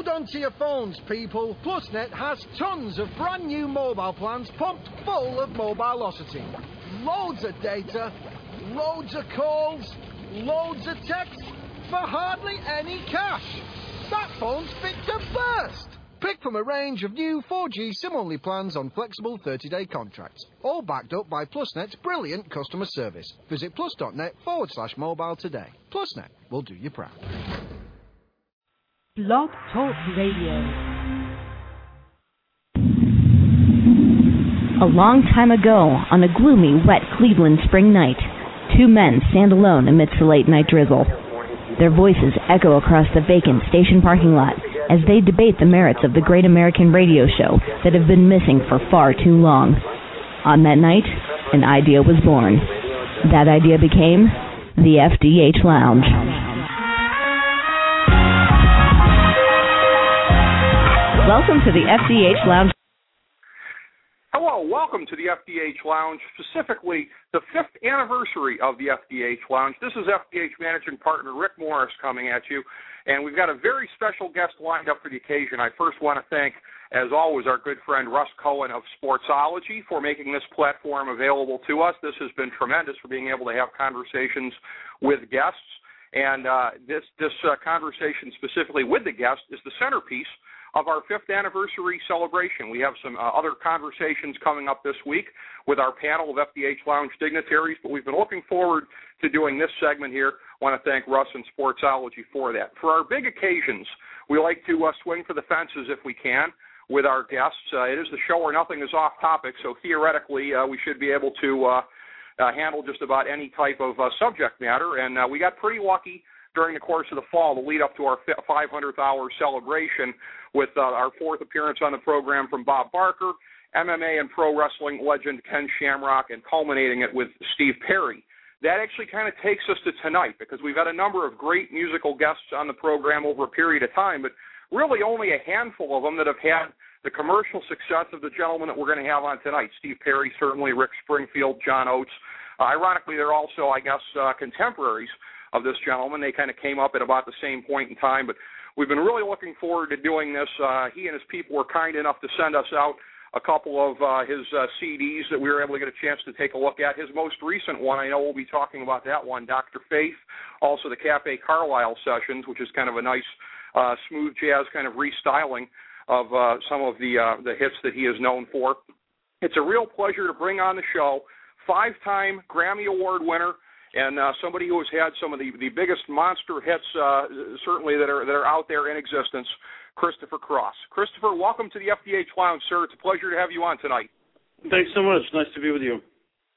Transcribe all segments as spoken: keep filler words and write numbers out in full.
Hold on to your phones, people. PlusNet has tons of brand new mobile plans pumped full of mobilosity. Loads of data, loads of calls, loads of texts for hardly any cash. That phone's fit to burst. Pick from a range of new four G SIM-only plans on flexible thirty-day contracts, all backed up by PlusNet's brilliant customer service. Visit plus.net forward slash mobile today. PlusNet will do you proud. Blog Talk Radio. A long time ago, on a gloomy, wet Cleveland spring night, two men stand alone amidst the late-night drizzle. Their voices echo across the vacant station parking lot as they debate the merits of the great American radio show that have been missing for far too long. On that night, an idea was born. That idea became the F D H Lounge. Welcome to the F D H Lounge. Hello, welcome to the F D H Lounge, specifically the fifth anniversary of the F D H Lounge. This is F D H Managing Partner Rick Morris coming at you, and we've got a very special guest lined up for the occasion. I first want to thank, as always, our good friend Russ Cohen of Sportsology for making this platform available to us. This has been tremendous for being able to have conversations with guests, and uh, this, this uh, conversation specifically with the guest is the centerpiece of our fifth anniversary celebration. We have some uh, other conversations coming up this week with our panel of F D H Lounge dignitaries, but we've been looking forward to doing this segment here. I want to thank Russ and Sportsology for that. For our big occasions, we like to uh, swing for the fences if we can with our guests. Uh, it is the show where nothing is off topic, so theoretically uh, we should be able to uh, uh, handle just about any type of uh, subject matter, and uh, we got pretty lucky during the course of the fall to lead up to our five hundredth hour celebration with uh, our fourth appearance on the program from Bob Barker, M M A and pro wrestling legend Ken Shamrock, and culminating it with Steve Perry. That actually kind of takes us to tonight because we've had a number of great musical guests on the program over a period of time, but really only a handful of them that have had the commercial success of the gentleman that we're going to have on tonight. Steve Perry, certainly, Rick Springfield, John Oates. Uh, ironically, they're also, I guess, uh, contemporaries of this gentleman. They kind of came up at about the same point in time, but we've been really looking forward to doing this. Uh, he and his people were kind enough to send us out a couple of uh, his uh, C Ds that we were able to get a chance to take a look at. His most recent one, I know we'll be talking about that one, Doctor Faith, also the Cafe Carlisle Sessions, which is kind of a nice uh, smooth jazz kind of restyling of uh, some of the uh, the hits that he is known for. It's a real pleasure to bring on the show five-time Grammy Award winner, and uh, somebody who has had some of the, the biggest monster hits, uh, certainly, that are that are out there in existence, Christopher Cross. Christopher, welcome to the F D H Lounge, sir. It's a pleasure to have you on tonight. Thanks so much. Nice to be with you.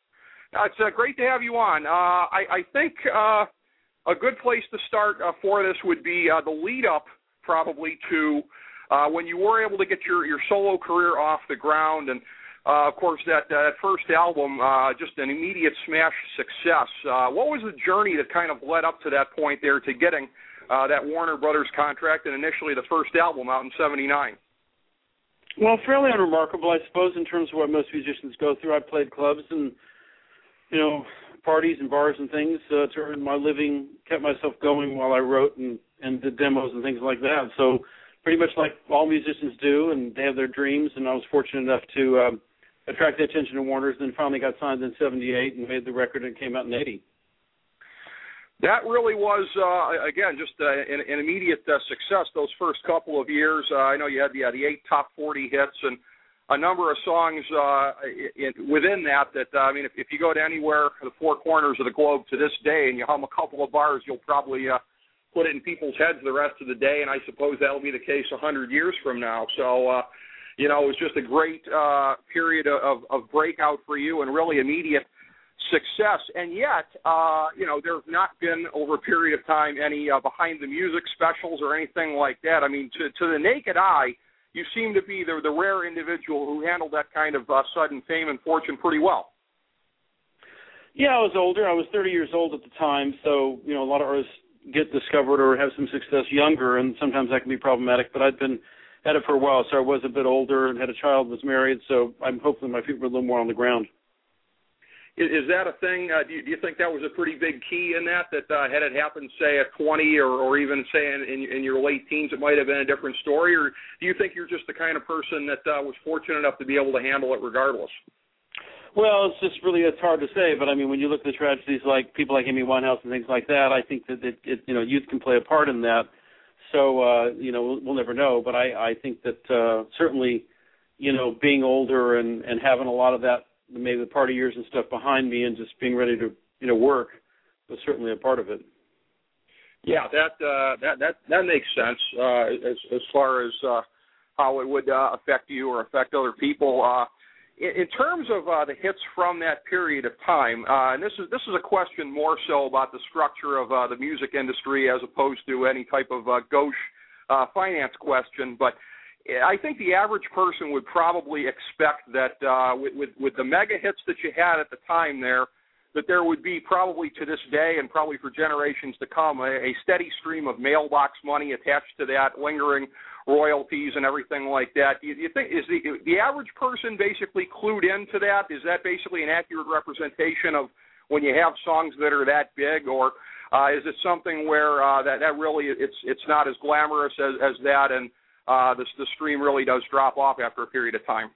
Uh, it's uh, great to have you on. Uh, I, I think uh, a good place to start uh, for this would be uh, the lead-up, probably, to uh, when you were able to get your, your solo career off the ground, and Uh, of course, that, uh, that first album, uh, just an immediate smash success. Uh, what was the journey that kind of led up to that point there to getting uh, that Warner Brothers contract and initially the first album out in seventy-nine? Well, fairly unremarkable, I suppose, in terms of what most musicians go through. I played clubs and, you know, parties and bars and things uh, to earn my living, kept myself going while I wrote and, and did demos and things like that. So pretty much like all musicians do, and they have their dreams, and I was fortunate enough to um, attract the attention of Warner's, and then finally got signed in seventy-eight and made the record, and it came out in eighty. That really was, uh, again, just uh, an, an immediate uh, success those first couple of years. Uh, I know you had the, uh, the eight top forty hits and a number of songs uh, in, within that that, uh, I mean, if, if you go to anywhere, the four corners of the globe to this day, and you hum a couple of bars, you'll probably uh, put it in people's heads the rest of the day, and I suppose that'll be the case one hundred years from now. So, uh, you know, it was just a great uh, period of, of breakout for you and really immediate success. And yet, uh, you know, there have not been over a period of time any uh, behind-the-music specials or anything like that. I mean, to, to the naked eye, you seem to be the, the rare individual who handled that kind of uh, sudden fame and fortune pretty well. Yeah, I was older. I was thirty years old at the time, so, you know, a lot of artists get discovered or have some success younger, and sometimes that can be problematic, but I'd been at it for a while, so I was a bit older and had a child, was married, so I'm hoping my feet were a little more on the ground. Is, is that a thing? Uh, do, you, do you think that was a pretty big key in that, that uh, had it happened, say, at twenty or, or even, say, in, in, in your late teens, it might have been a different story? Or do you think you're just the kind of person that uh, was fortunate enough to be able to handle it regardless? Well, it's just really, it's hard to say, but I mean, when you look at the tragedies like people like Amy Winehouse and things like that, I think that it, it you know, youth can play a part in that. So, uh, you know, we'll, we'll never know, but I, I think that uh, certainly, you know, being older and, and having a lot of that, maybe the party years and stuff behind me and just being ready to, you know, work was certainly a part of it. Yeah, that uh, that that that makes sense uh, as as far as uh, how it would uh, affect you or affect other people. Uh, in, in terms of uh, the hits from that period of time, uh, and this is this is a question more so about the structure of uh, the music industry as opposed to any type of uh, gauche uh, finance question, but I think the average person would probably expect that uh, with, with, with the mega hits that you had at the time there, that there would be probably to this day and probably for generations to come a, a steady stream of mailbox money attached to that, lingering royalties and everything like that. Do you, do you think is the the average person basically clued into that? Is that basically an accurate representation of when you have songs that are that big, or uh, is it something where uh, that that really it's it's not as glamorous as, as that and Uh, the, the stream really does drop off after a period of time?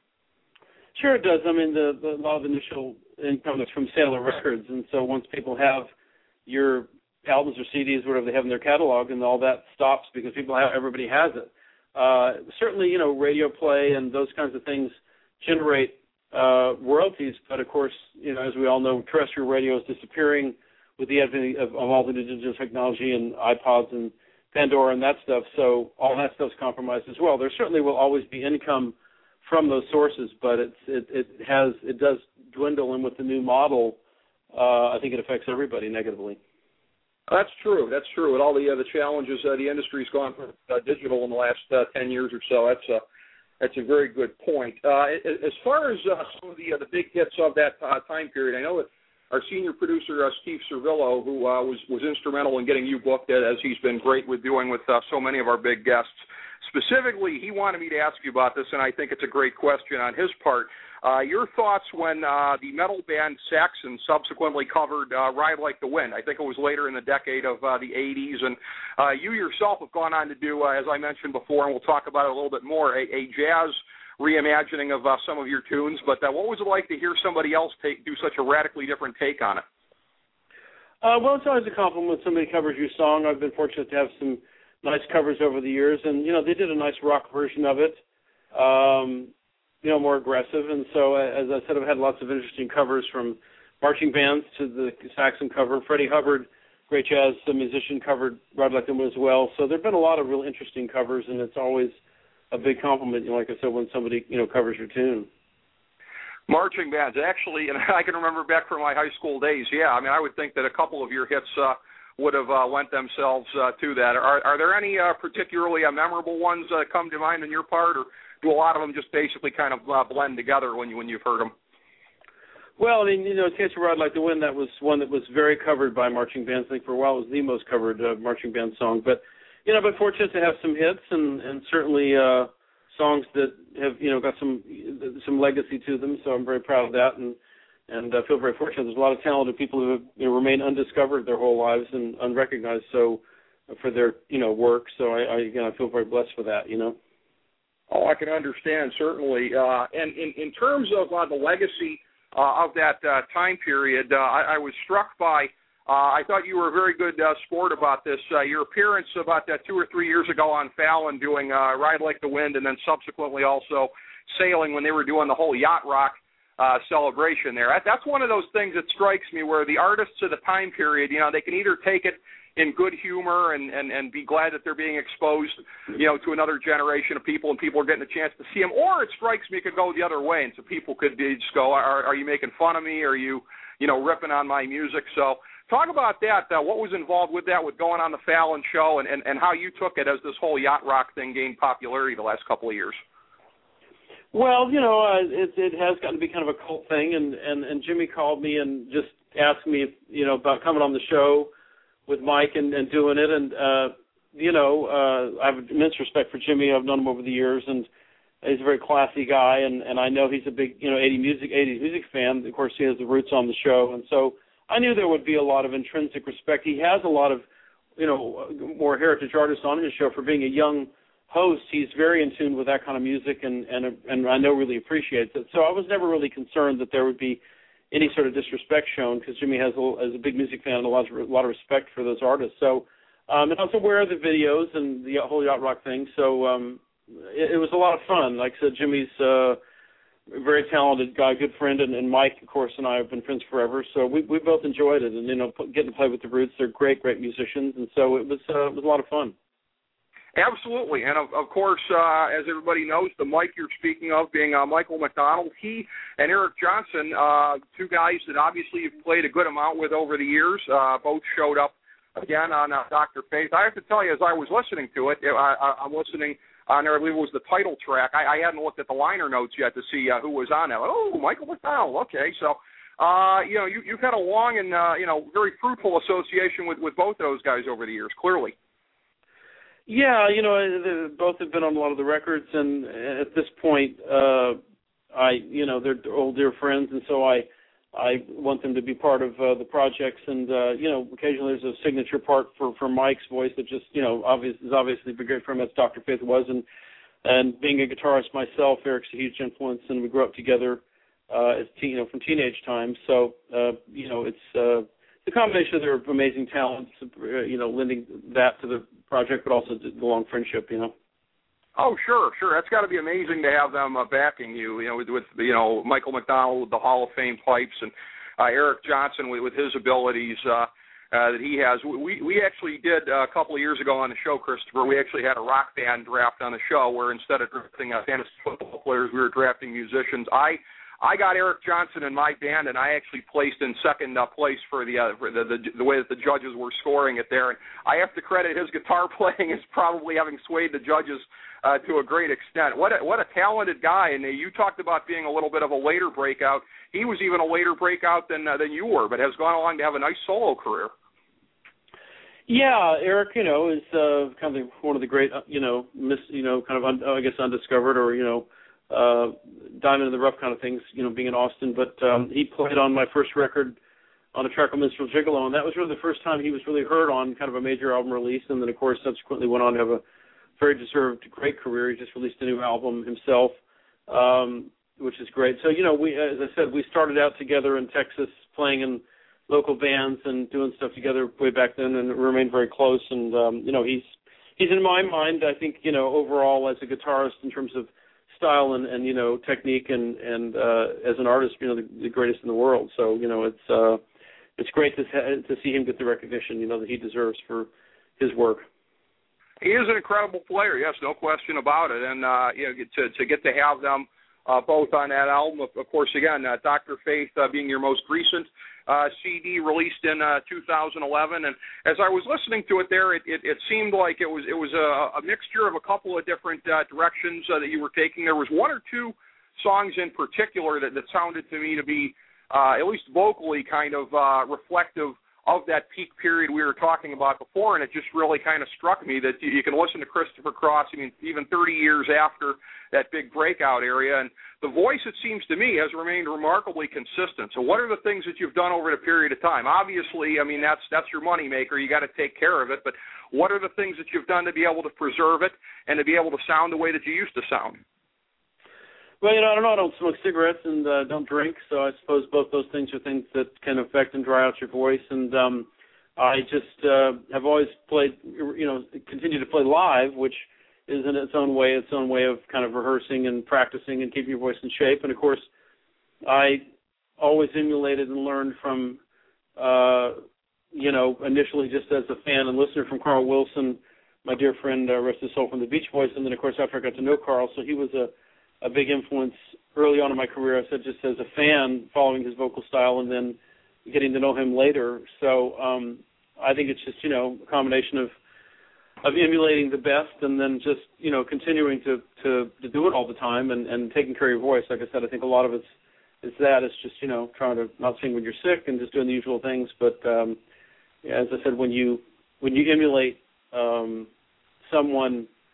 Sure it does. I mean, the, the, a lot of initial income is from sale of records, and so once people have your albums or C Ds, whatever they have in their catalog, and all that stops because people have, everybody has it. Uh, certainly, you know, radio play and those kinds of things generate uh, royalties, but of course, you know, as we all know, terrestrial radio is disappearing with the advent of, of all the digital technology and iPods and Pandora and that stuff, so all that stuff's compromised as well. There certainly will always be income from those sources, but it's, it, it has it does dwindle, and with the new model, uh, I think it affects everybody negatively. That's true. That's true. With all the uh, the challenges uh, the industry's gone for uh, digital in the last uh, ten years or so, that's a that's a very good point. Uh, as far as uh, some of the uh, the big hits of that uh, time period, I know that our senior producer, uh, Steve Servillo, who uh, was, was instrumental in getting you booked, as he's been great with doing with uh, so many of our big guests. Specifically, he wanted me to ask you about this, and I think it's a great question on his part. Uh, your thoughts when uh, the metal band Saxon subsequently covered uh, Ride Like the Wind. I think it was later in the decade of uh, the eighties, and uh, you yourself have gone on to do, uh, as I mentioned before, and we'll talk about it a little bit more, a, a jazz reimagining of uh, some of your tunes, but uh, what was it like to hear somebody else take, do such a radically different take on it? Uh, well, it's always a compliment when somebody covers your song. I've been fortunate to have some nice covers over the years, and, you know, they did a nice rock version of it, um, you know, more aggressive, and so, as I said, I've had lots of interesting covers from marching bands to the Saxon cover. Freddie Hubbard, great jazz musician, covered Ride Like the Wind as well, so there have been a lot of real interesting covers, and it's always a big compliment, you know, like I said, when somebody, you know, covers your tune. Marching bands, actually, and I can remember back from my high school days, yeah, I mean, I would think that a couple of your hits uh, would have uh, lent themselves uh, to that. Are, are there any uh, particularly uh, memorable ones that uh, come to mind on your part, or do a lot of them just basically kind of uh, blend together when, you, when you've heard them? Well, I mean, you know, in case of Ride Like the Wind, that was one that was very covered by marching bands. I think for a while it was the most covered uh, marching band song, but you know, I've been fortunate to have some hits and, and certainly uh, songs that have, you know, got some some legacy to them. So I'm very proud of that, and and I feel very fortunate. There's a lot of talented people who have, you know, remained undiscovered their whole lives and unrecognized. So for their, you know, work. So I, I again, I feel very blessed for that. You know. Oh, I can understand certainly. Uh, and in in terms of uh, the legacy uh, of that uh, time period, uh, I, I was struck by. Uh, I thought you were a very good uh, sport about this. Uh, your appearance about uh, two or three years ago on Fallon doing uh, Ride Like the Wind, and then subsequently also Sailing when they were doing the whole yacht rock uh, celebration there. That, that's one of those things that strikes me where the artists of the time period, you know, they can either take it in good humor and, and, and be glad that they're being exposed, you know, to another generation of people and people are getting a chance to see them, or it strikes me it could go the other way, and so people could be, just go, are, are you making fun of me? Are you, you know, ripping on my music? So talk about that. Uh, what was involved with that, with going on the Fallon show, and, and, and how you took it as this whole yacht rock thing gained popularity the last couple of years? Well, you know, uh, it, it has gotten to be kind of a cult thing, and, and, and Jimmy called me and just asked me, if, you know, about coming on the show with Mike and, and doing it. And, uh, you know, uh, I have immense respect for Jimmy. I've known him over the years, and He's a very classy guy, and, and I know he's a big, you know, eighties music, eighties music fan. Of course, he has the roots on the show, and so I knew there would be a lot of intrinsic respect. He has a lot of, you know, more heritage artists on his show. For being a young host, he's very in tune with that kind of music, and and and I know really appreciates it. So I was never really concerned that there would be any sort of disrespect shown, because Jimmy has a, as a big music fan, a lot of, a lot of respect for those artists. So, um, and I was aware of the videos and the whole yacht rock thing. So. Um, It, it was a lot of fun. Like I said, Jimmy's uh, a very talented guy, good friend, and, and Mike, of course, and I have been friends forever. So we we both enjoyed it, and you know, getting to play with the Roots, they're great, great musicians, and so it was uh, it was a lot of fun. Absolutely, and of, of course, uh, as everybody knows, the Mike you're speaking of being uh, Michael McDonald, he and Eric Johnson, uh, two guys that obviously you've played a good amount with over the years, uh, both showed up again on uh, Doctor Faith. I have to tell you, as I was listening to it, I, I, I'm listening. On there, I believe it was the title track. I, I hadn't looked at the liner notes yet to see uh, who was on that. Oh, Michael McDonald. Okay, so uh, you know you, you've had a long and uh, you know very fruitful association with, with both of those guys over the years. Clearly. Yeah, you know, they both have been on a lot of the records, and at this point, uh, I you know they're old dear friends, and so I I want them to be part of uh, the projects, and uh, you know, occasionally there's a signature part for, for Mike's voice that just you know obvious is obviously been great for him, as Doctor Faith was, and and being a guitarist myself, Eric's a huge influence, and we grew up together uh, as teen, you know from teenage times. So uh, you know, it's uh, the combination of their amazing talents, uh, you know, lending that to the project, but also the long friendship, you know. Oh, sure, sure. That's got to be amazing to have them uh, backing you, you know, with, with, you know, Michael McDonald with the Hall of Fame pipes, and uh, Eric Johnson with, with his abilities uh, uh, that he has. We we actually did uh, a couple of years ago on the show, Christopher, we actually had a rock band draft on the show where instead of drafting uh, fantasy football players, we were drafting musicians. I I got Eric Johnson in my band, and I actually placed in second uh, place for the, uh, for the, the the way that the judges were scoring it there. And I have to credit his guitar playing as probably having swayed the judges Uh, to a great extent. What a, what a talented guy, and uh, you talked about being a little bit of a later breakout. He was even a later breakout than uh, than you were, but has gone along to have a nice solo career. Yeah, Eric, you know, is uh, kind of one of the great, uh, you know, miss, you know, kind of, un, I guess, undiscovered or, you know, uh, diamond in the rough kind of things, you know, being in Austin. But um, he played on my first record on a track called Minstrel Gigolo, and that was really the first time he was really heard on kind of a major album release, and then, of course, subsequently went on to have a very deserved, great career. He just released a new album himself, um, which is great. So, you know, we, as I said, we started out together in Texas playing in local bands and doing stuff together way back then, and remained very close. And, um, you know, he's he's in my mind, I think, you know, overall as a guitarist in terms of style and, and you know, technique and, and uh, as an artist, you know, the, the greatest in the world. So, you know, it's uh, it's great to, to see him get the recognition, you know, that he deserves for his work. He is an incredible player, yes, no question about it. And uh, you know, to to get to have them uh, both on that album, of, of course, again, uh, Doctor Faith uh, being your most recent uh, C D released in uh, two thousand eleven. And as I was listening to it there, it, it, it seemed like it was it was a, a mixture of a couple of different uh, directions uh, that you were taking. There was one or two songs in particular that, that sounded to me to be, uh, at least vocally, kind of uh, reflective of that peak period we were talking about before, and it just really kind of struck me that you, you can listen to Christopher Cross, I mean, even thirty years after that big breakout area, and the voice, it seems to me, has remained remarkably consistent. So what are the things that you've done over the period of time? Obviously, I mean, that's that's your moneymaker. You got to take care of it, but what are the things that you've done to be able to preserve it and to be able to sound the way that you used to sound? Well, you know, I don't know. I don't smoke cigarettes and uh, don't drink, so I suppose both those things are things that can affect and dry out your voice. And um, I just uh, have always played, you know, continue to play live, which is in its own way, its own way of kind of rehearsing and practicing and keeping your voice in shape. And, of course, I always emulated and learned from, uh, you know, initially just as a fan and listener from Carl Wilson, my dear friend, uh, rest his soul, from the Beach Boys. And then, of course, after I got to know Carl, so he was a a big influence early on in my career, I said, just as a fan, following his vocal style and then getting to know him later. So um, I think it's just, you know, a combination of of emulating the best and then just, you know, continuing to, to, to do it all the time and, and taking care of your voice. Like I said, I think a lot of it's, it's that. It's just, you know, trying to not sing when you're sick and just doing the usual things. But um, yeah, as I said, when you when you emulate um, someone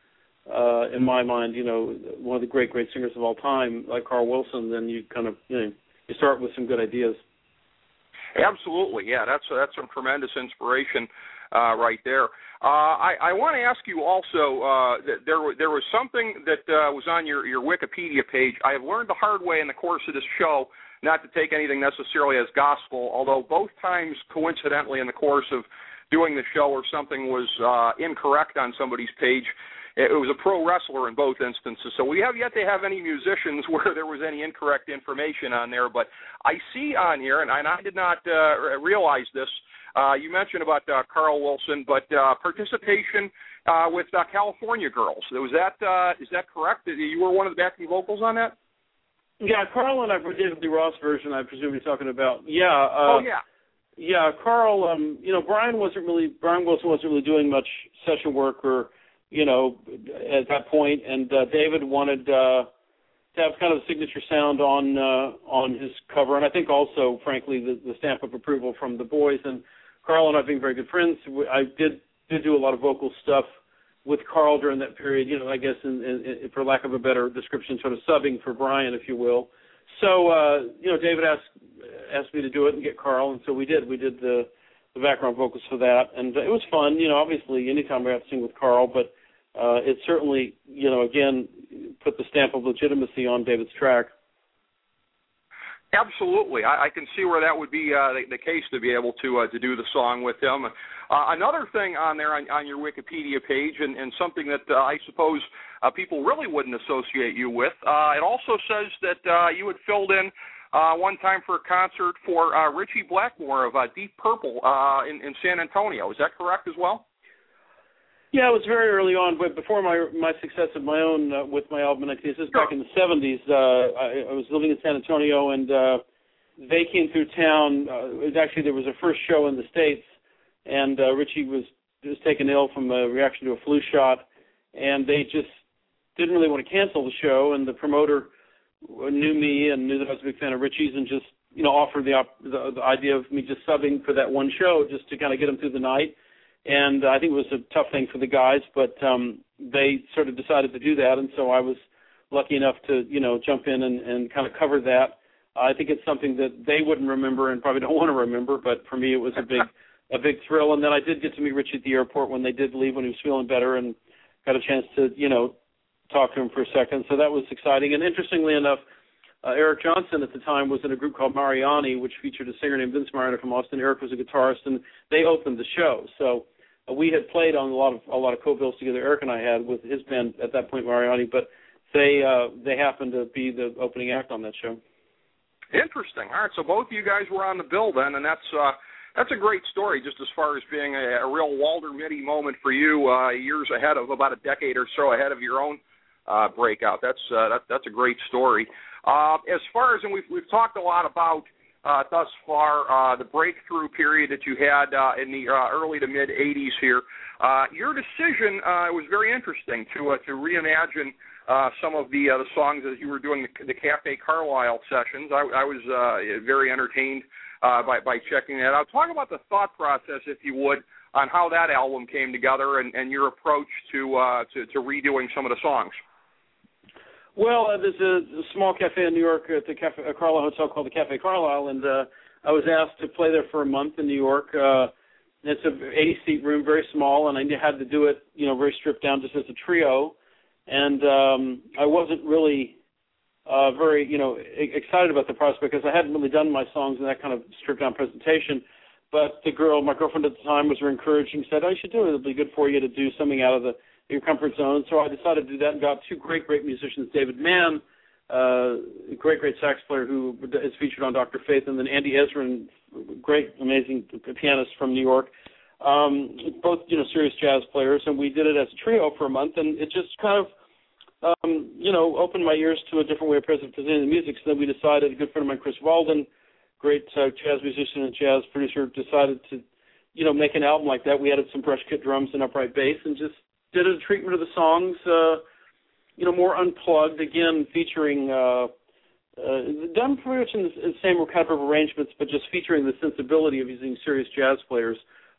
uh, in my mind, you know, one of the great, great singers of all time, like Carl Wilson, then you kind of, you know, you start with some good ideas. Absolutely, yeah, that's that's some tremendous inspiration uh, right there. Uh, I, I want to ask you also uh, that there there was something that uh, was on your, your Wikipedia page. I have learned the hard way in the course of this show not to take anything necessarily as gospel, although both times, coincidentally, in the course of doing the show or something was uh, incorrect on somebody's page. It was a pro wrestler in both instances. So we have yet to have any musicians where there was any incorrect information on there. But I see on here, and I, and I did not uh, realize this, uh, you mentioned about uh, Carl Wilson, but uh, participation uh, with uh, California Girls. Was that, uh, is that correct? You were one of the backing vocals on that? Yeah, Carl and I did the Ross version, I presume you're talking about. Yeah. oh, Uh, yeah. Yeah, Carl, um, you know, Brian wasn't really, Brian Wilson wasn't really doing much session work or, you know, at that point, and uh, David wanted uh, to have kind of a signature sound on uh, on his cover, and I think also, frankly, the, the stamp of approval from the boys. And Carl and I being very good friends, I did did do a lot of vocal stuff with Carl during that period. You know, I guess, in, in, in, for lack of a better description, sort of subbing for Brian, if you will. So, uh, you know, David asked asked me to do it and get Carl, and so we did. We did the the background vocals for that, and it was fun. You know, obviously, anytime we have to sing with Carl, but Uh, it certainly, you know, again, put the stamp of legitimacy on David's track. Absolutely. I, I can see where that would be uh, the, the case to be able to uh, to do the song with him. Uh, another thing on there on, on your Wikipedia page, and, and something that uh, I suppose uh, people really wouldn't associate you with, uh, it also says that uh, you had filled in uh, one time for a concert for uh, Richie Blackmore of uh, Deep Purple uh, in, in San Antonio. Is that correct as well? Yeah, it was very early on, but before my my success of my own uh, with my album, this is back in the seventies. Uh, I, I was living in San Antonio, and uh, they came through town. Uh, it was actually, there was a first show in the States, and uh, Richie was was taken ill from a reaction to a flu shot, and they just didn't really want to cancel the show. And the promoter knew me and knew that I was a big fan of Richie's, and just you know offered the op- the, the idea of me just subbing for that one show, just to kind of get them through the night. And I think it was a tough thing for the guys, but um, they sort of decided to do that, and so I was lucky enough to, you know, jump in and, and kind of cover that. I think it's something that they wouldn't remember and probably don't want to remember, but for me it was a big a big thrill. And then I did get to meet Richie at the airport when they did leave, when he was feeling better, and got a chance to, you know, talk to him for a second. So that was exciting. And interestingly enough, uh, Eric Johnson at the time was in a group called Mariani, which featured a singer named Vince Mariani from Austin. Eric was a guitarist, and they opened the show. So we had played on a lot of a lot of co-bills together. Eric and I had with his band at that point, Mariani, but they uh, they happened to be the opening act on that show. Interesting. All right, so both of you guys were on the bill then, and that's uh, that's a great story. Just as far as being a, a real Walter Mitty moment for you, uh, years ahead of about a decade or so ahead of your own uh, breakout. That's uh, that, that's a great story. Uh, as far as and we've we've talked a lot about. Uh, thus far, uh, the breakthrough period that you had uh, in the uh, early to mid eighties here. Uh, your decision uh, was very interesting to uh, to reimagine uh, some of the uh, the songs as you were doing the, the Cafe Carlisle sessions. I, I was uh, very entertained uh, by by checking that out. Talk about the thought process, if you would, on how that album came together and, and your approach to, uh, to to redoing some of the songs. Well, uh, there's a, a small cafe in New York at the cafe, a Carlisle hotel called the Cafe Carlisle, and uh, I was asked to play there for a month in New York. Uh, it's an eighty-seat room, very small, and I had to do it, you know, very stripped down, just as a trio. And um, I wasn't really uh, very, you know, excited about the prospect because I hadn't really done my songs in that kind of stripped down presentation. But the girl, my girlfriend at the time, was very encouraging. Said, "Oh, you should do it. It'll be good for you to do something out of the your comfort zone." So I decided to do that and got two great, great musicians, David Mann, uh, a great, great sax player who is featured on Doctor Faith, and then Andy Ezrin, great, amazing pianist from New York, um, both, you know, serious jazz players. And we did it as a trio for a month, and it just kind of, um, you know, opened my ears to a different way of presenting the music. So then we decided, a good friend of mine, Chris Walden, great uh, jazz musician and jazz producer, decided to, you know, make an album like that. We added some brush kit drums and upright bass and just did a treatment of the songs, uh, you know, more unplugged, again, featuring, uh, uh, done pretty much in the, in the same kind of arrangements, but just featuring the sensibility of using serious jazz players.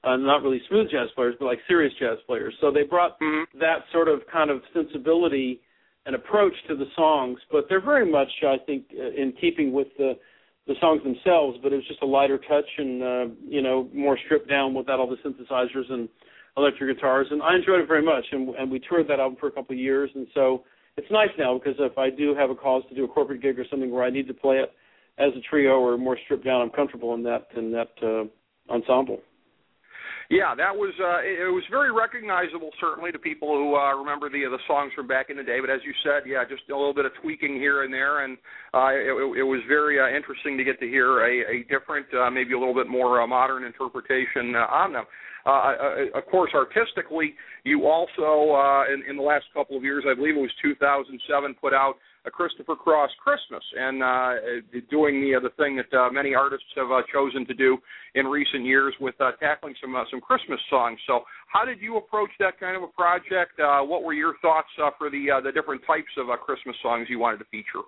uh, not really smooth jazz players, but like serious jazz players. So they brought mm-hmm. that sort of kind of sensibility and approach to the songs, but they're very much, I think, uh, in keeping with the the songs themselves, but it was just a lighter touch and, uh, you know, more stripped down without all the synthesizers and electric guitars, and I enjoyed it very much, and, and we toured that album for a couple of years, and so it's nice now because if I do have a cause to do a corporate gig or something where I need to play it as a trio or more stripped down, I'm comfortable in that in that uh, ensemble. Yeah, that was uh, it, it was very recognizable, certainly, to people who uh, remember the the songs from back in the day. But as you said, yeah, just a little bit of tweaking here and there, and uh, it, it was very uh, interesting to get to hear a, a different, uh, maybe a little bit more uh, modern interpretation uh, on them. Uh, uh, of course, artistically, you also, uh, in, in the last couple of years, I believe it was two thousand seven, put out a Christopher Cross Christmas, and uh, doing the uh, the thing that uh, many artists have uh, chosen to do in recent years with uh, tackling some uh, some Christmas songs. So, how did you approach that kind of a project? Uh, what were your thoughts uh, for the uh, the different types of uh, Christmas songs you wanted to feature?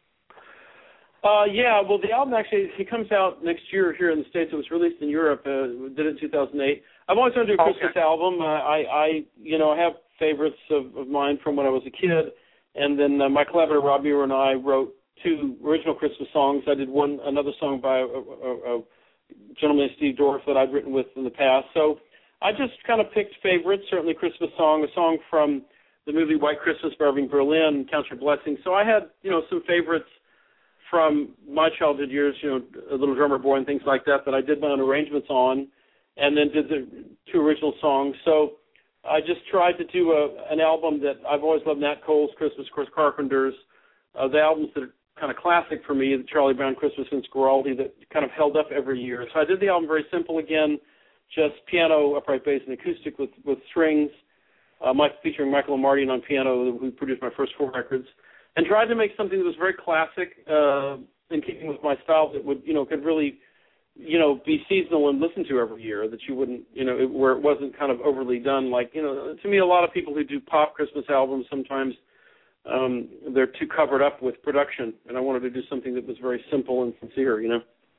Uh, yeah, well, the album actually it comes out next year here in the States. It was released in Europe. Uh, we did it in two thousand eight. I've always wanted to do a Christmas okay. album. Uh, I, I, you know, I have favorites of, of mine from when I was a kid. And then uh, my collaborator Rob Muir and I wrote two original Christmas songs. I did one another song by a, a, a gentleman named Steve Dorff that I'd written with in the past. So I just kind of picked favorites. Certainly, Christmas song, a song from the movie White Christmas by Irving Berlin, Count Your Blessings. So I had you know some favorites from my childhood years. You know, A Little Drummer Boy and things like that that I did my own arrangements on, and then did the two original songs. So I just tried to do a, an album that I've always loved, Nat Cole's Christmas, of course, Carpenter's, uh, the albums that are kind of classic for me, the Charlie Brown Christmas and Squirreldy, that kind of held up every year. So I did the album very simple again, just piano, upright bass, and acoustic with, with strings, uh, Mike, featuring Michael Amardian on piano, who produced my first four records, and tried to make something that was very classic, uh, in keeping with my style that would, you know, could really you know, be seasonal and listened to every year, that you wouldn't, you know, it, where it wasn't kind of overly done. Like, you know, to me, a lot of people who do pop Christmas albums, sometimes um, they're too covered up with production, and I wanted to do something that was very simple and sincere, you know.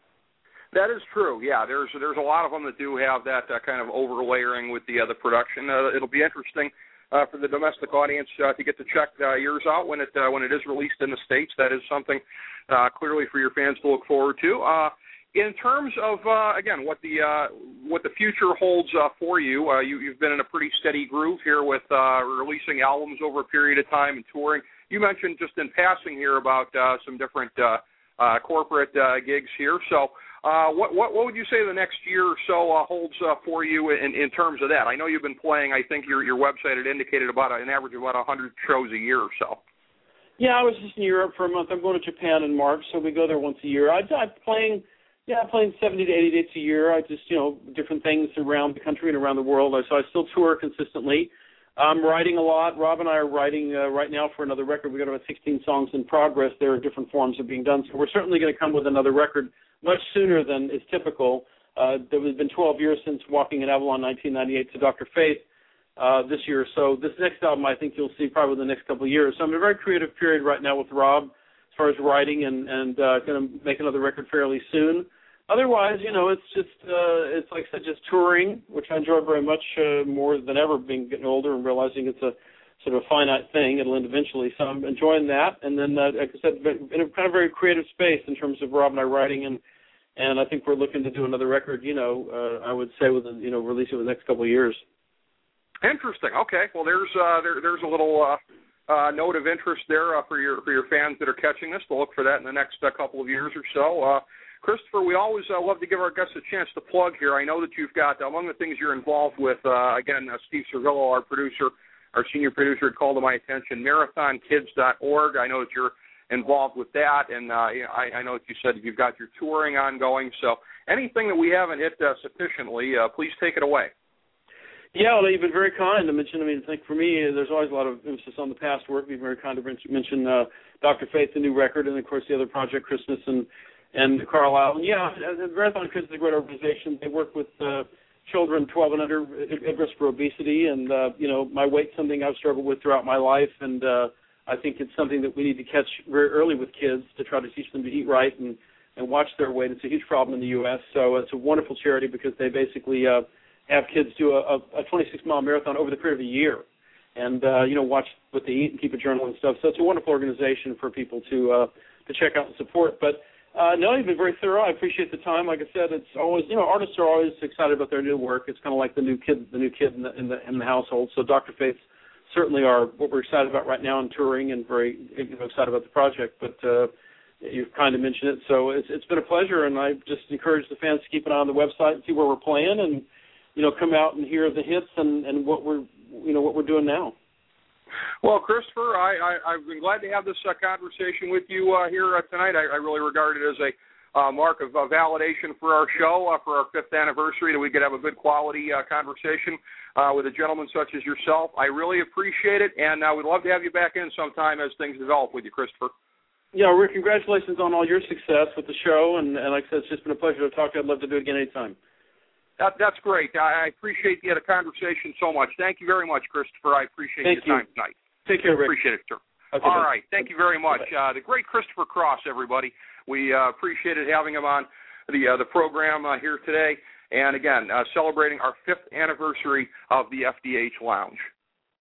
That is true. Yeah, there's there's a lot of them that do have that uh, kind of overlayering with the uh, the production. Uh, it'll be interesting uh, for the domestic audience uh, to get to check uh, yours out when it uh, when it is released in the States. That is something uh, clearly for your fans to look forward to. Uh, In terms of uh, again, what the uh, what the future holds uh, for you, uh, you, you've been in a pretty steady groove here with uh, releasing albums over a period of time and touring. You mentioned just in passing here about uh, some different uh, uh, corporate uh, gigs here. So, uh, what, what what would you say the next year or so uh, holds uh, for you in, in terms of that? I know you've been playing. I think your your website had indicated about an average of about one hundred shows a year or so. Yeah, I was just in Europe for a month. I'm going to Japan in March, so we go there once a year. I, I'm playing. Yeah, I'm playing seventy to eighty dates a year. I just, you know, different things around the country and around the world. So I still tour consistently. I'm writing a lot. Rob and I are writing uh, right now for another record. We've got about sixteen songs in progress. There are different forms of being done. So we're certainly going to come with another record much sooner than is typical. Uh, there has been twelve years since Walking in Avalon nineteen ninety-eight to Doctor Faith uh, this year. So this next album I think you'll see probably in the next couple of years. So I'm in a very creative period right now with Rob as far as writing, and, and uh, going to make another record fairly soon. Otherwise, you know, it's just, uh, it's like I said, just touring, which I enjoy very much uh, more than ever, being getting older and realizing it's a sort of a finite thing. It'll end eventually. So I'm enjoying that. And then, uh, like I said, in a kind of very creative space in terms of Rob and I writing, and and I think we're looking to do another record, you know, uh, I would say within, you know, release it within the next couple of years. Interesting. Okay. Well, there's uh, there, there's a little uh, uh, note of interest there uh, for your for your fans that are catching this to look for that in the next uh, couple of years or so. Uh, Christopher, we always uh, love to give our guests a chance to plug here. I know that you've got, among the things you're involved with, uh, again, uh, Steve Servillo, our producer, our senior producer, had called to my attention, marathon kids dot org. I know that you're involved with that, and uh, I, I know that you said you've got your touring ongoing. So anything that we haven't hit uh, sufficiently, uh, please take it away. Yeah, well, you've been very kind to mention. I mean, I think for me, there's always a lot of emphasis on the past work. You've been very kind to mention uh, Doctor Faith, the new record, and, of course, the other project, Christmas, and and Carlisle. And, yeah, Marathon Kids is a great organization. They work with uh, children twelve and under at risk for obesity. And, uh, you know, my weight's something I've struggled with throughout my life. And uh, I think it's something that we need to catch very early with kids to try to teach them to eat right and, and watch their weight. It's a huge problem in the U S So it's a wonderful charity because they basically uh, have kids do a, a twenty-six mile marathon over the period of a year, and uh, you know, watch what they eat and keep a journal and stuff. So it's a wonderful organization for people to uh, to check out and support. But uh, no, you've been very thorough. I appreciate the time. Like I said, it's always, you know, artists are always excited about their new work. It's kind of like the new kid, the new kid in the in the, in the household. So Doctor Faith certainly are what we're excited about right now in touring, and very, you know, excited about the project. But uh, you've kind of mentioned it, so it's it's been a pleasure, and I just encourage the fans to keep an eye on the website and see where we're playing, and you know, come out and hear the hits and, and what we're you know what we're doing now. Well, Christopher, I, I, I've been glad to have this uh, conversation with you uh, here uh, tonight. I, I really regard it as a uh, mark of uh, validation for our show, uh, for our fifth anniversary, that we could have a good quality uh, conversation uh, with a gentleman such as yourself. I really appreciate it, and uh, we'd love to have you back in sometime as things develop with you, Christopher. Yeah, Rick, congratulations on all your success with the show, and, and like I said, it's just been a pleasure to talk to you. I'd love to do it again anytime. That, that's great. I appreciate the, the conversation so much. Thank you very much, Christopher. I appreciate Thank your you. time tonight. Take care, Rick. Appreciate it, sir. Okay, All bye. right. Thank you very much. Uh, the great Christopher Cross, everybody. We uh, appreciated having him on the uh, the program uh, here today. And, again, uh, celebrating our fifth anniversary of the F D H Lounge.